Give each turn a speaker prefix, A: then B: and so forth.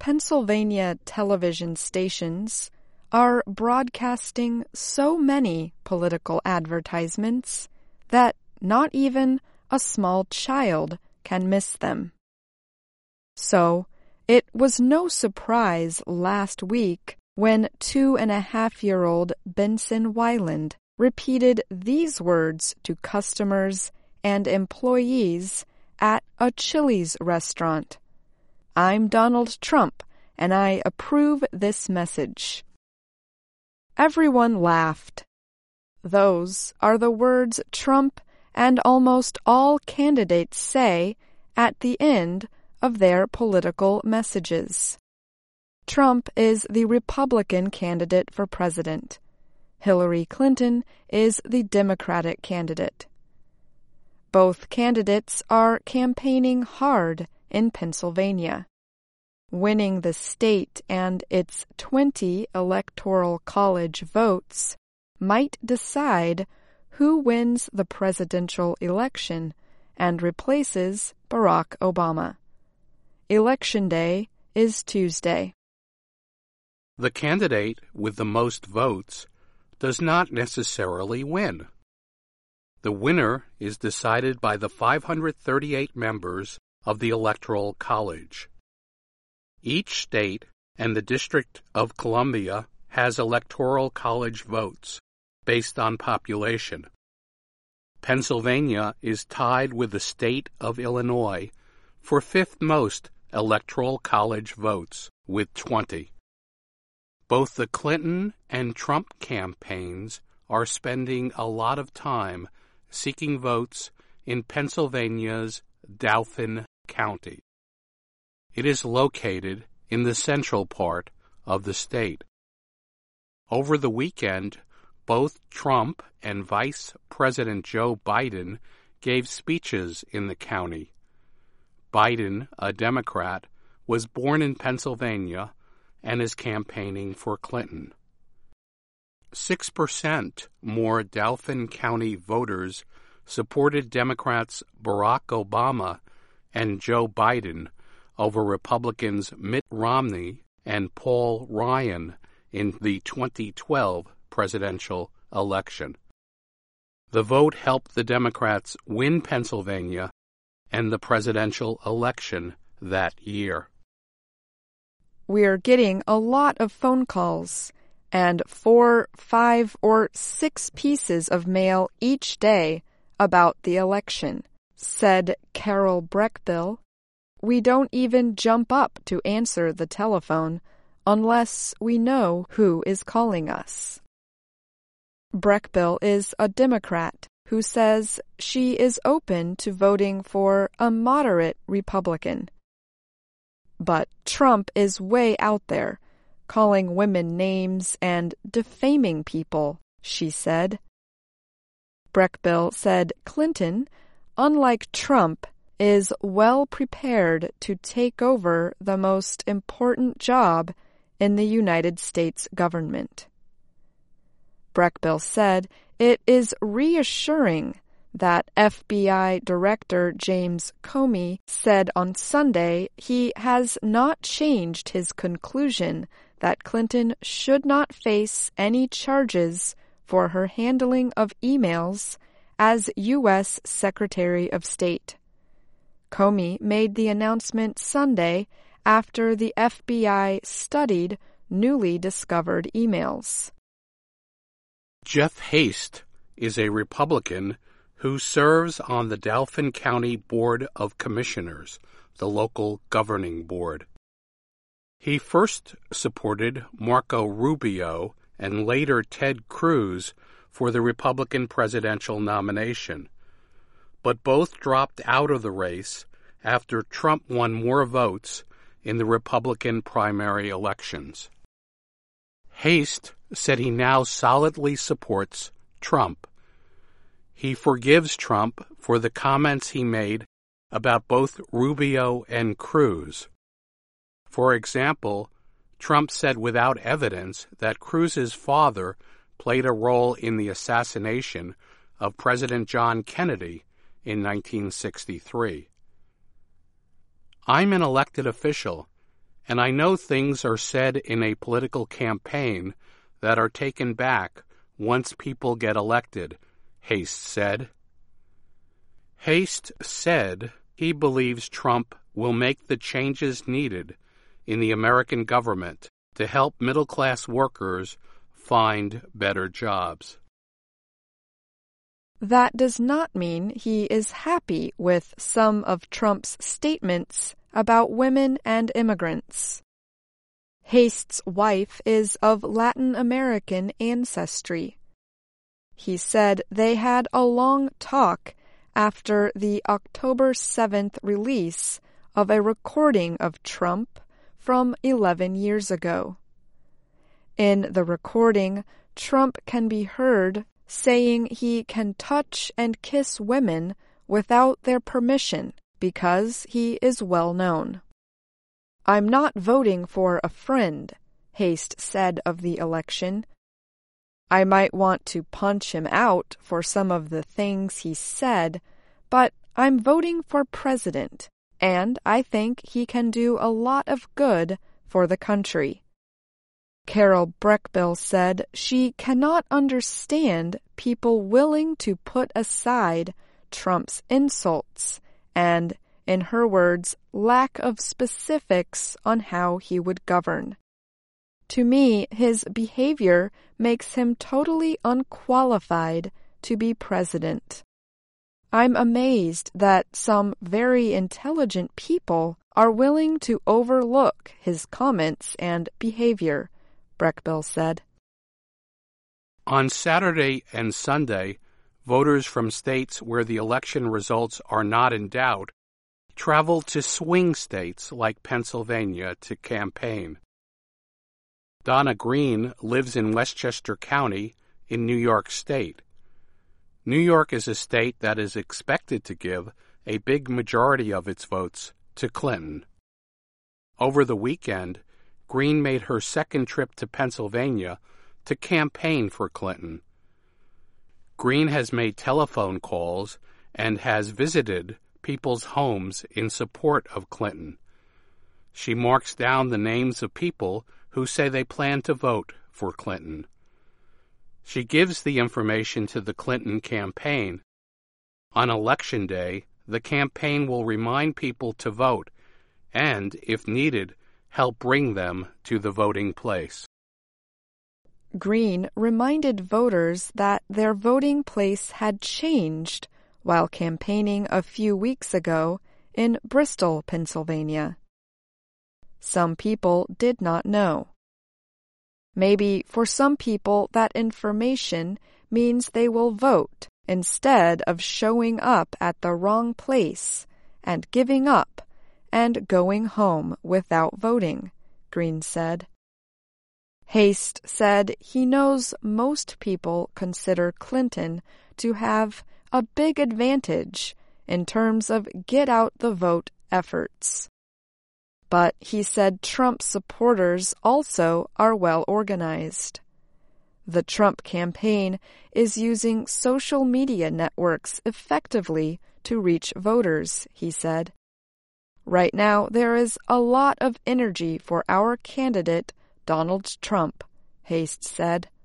A: Pennsylvania television stations are broadcasting so many political advertisements that not even a small child can miss them. So, it was no surprise last week when 2.5-year-old Benson Weiland repeated these words to customers and employees at a Chili's restaurant. "I'm Donald Trump, and I approve this message." Everyone laughed. Those are the words Trump and almost all candidates say at the end of their political messages. Trump is the Republican candidate for president. Hillary Clinton is the Democratic candidate. Both candidates are campaigning hard in Pennsylvania. Winning the state and its 20 electoral college votes might decide who wins the presidential election and replaces Barack Obama. Election Day is Tuesday.
B: The candidate with the most votes does not necessarily win. The winner is decided by the 538 members of the Electoral College. Each state and the District of Columbia has Electoral College votes based on population. Pennsylvania is tied with the state of Illinois for fifth most Electoral College votes with 20. Both the Clinton and Trump campaigns are spending a lot of time seeking votes in Pennsylvania's Dauphin County. It is located in the central part of the state. Over the weekend, both Trump and Vice President Joe Biden gave speeches in the county. Biden, a Democrat, was born in Pennsylvania and is campaigning for Clinton. 6% more Dauphin County voters supported Democrats Barack Obama and Joe Biden over Republicans Mitt Romney and Paul Ryan in the 2012 presidential election. The vote helped the Democrats win Pennsylvania and the presidential election that year.
A: We're getting a lot of phone calls and 4, 5, or 6 pieces of mail each day about the election, said Carol Breckbill. We don't even jump up to answer the telephone unless we know who is calling us. Breckbill is a Democrat who says she is open to voting for a moderate Republican. But Trump is way out there, calling women names and defaming people, she said. Breckbill said Clinton, unlike Trump, is well prepared to take over the most important job in the United States government. Breckbill said it is reassuring that FBI Director James Comey said on Sunday he has not changed his conclusion that Clinton should not face any charges for her handling of emails as U.S. Secretary of State. Comey made the announcement Sunday after the FBI studied newly discovered emails.
B: Jeff Haste is a Republican who serves on the Dauphin County Board of Commissioners, the local governing board. He first supported Marco Rubio and later Ted Cruz for the Republican presidential nomination, but both dropped out of the race after Trump won more votes in the Republican primary elections. Haste said he now solidly supports Trump. He forgives Trump for the comments he made about both Rubio and Cruz. For example, Trump said without evidence that Cruz's father played a role in the assassination of President John Kennedy in 1963. I'm an elected official, and I know things are said in a political campaign that are taken back once people get elected, Haste said. Haste said he believes Trump will make the changes needed in the American government to help middle-class workers find better jobs.
A: That does not mean he is happy with some of Trump's statements about women and immigrants. Haste's wife is of Latin American ancestry. He said they had a long talk after the October 7th release of a recording of Trump from 11 years ago. In the recording, Trump can be heard saying he can touch and kiss women without their permission because he is well known. "I'm not voting for a friend," Haste said of the election. "I might want to punch him out for some of the things he said, but I'm voting for president, and I think he can do a lot of good for the country." Carol Breckbill said she cannot understand people willing to put aside Trump's insults and, in her words, lack of specifics on how he would govern. "To me, his behavior makes him totally unqualified to be president. I'm amazed that some very intelligent people are willing to overlook his comments and behavior," Breckbill said.
B: On Saturday and Sunday, voters from states where the election results are not in doubt travel to swing states like Pennsylvania to campaign. Donna Green lives in Westchester County in New York State. New York is a state that is expected to give a big majority of its votes to Clinton. Over the weekend, Green made her second trip to Pennsylvania to campaign for Clinton. Green has made telephone calls and has visited people's homes in support of Clinton. She marks down the names of people who say they plan to vote for Clinton. She gives the information to the Clinton campaign. On Election Day, the campaign will remind people to vote and, if needed, help bring them to the voting place.
A: Green reminded voters that their voting place had changed while campaigning a few weeks ago in Bristol, Pennsylvania. Some people did not know. Maybe for some people that information means they will vote instead of showing up at the wrong place and giving up and going home without voting, Green said. Haste said he knows most people consider Clinton to have a big advantage in terms of get-out-the-vote efforts. But he said Trump supporters also are well organized. The Trump campaign is using social media networks effectively to reach voters, he said. Right now, there is a lot of energy for our candidate, Donald Trump, Haste said.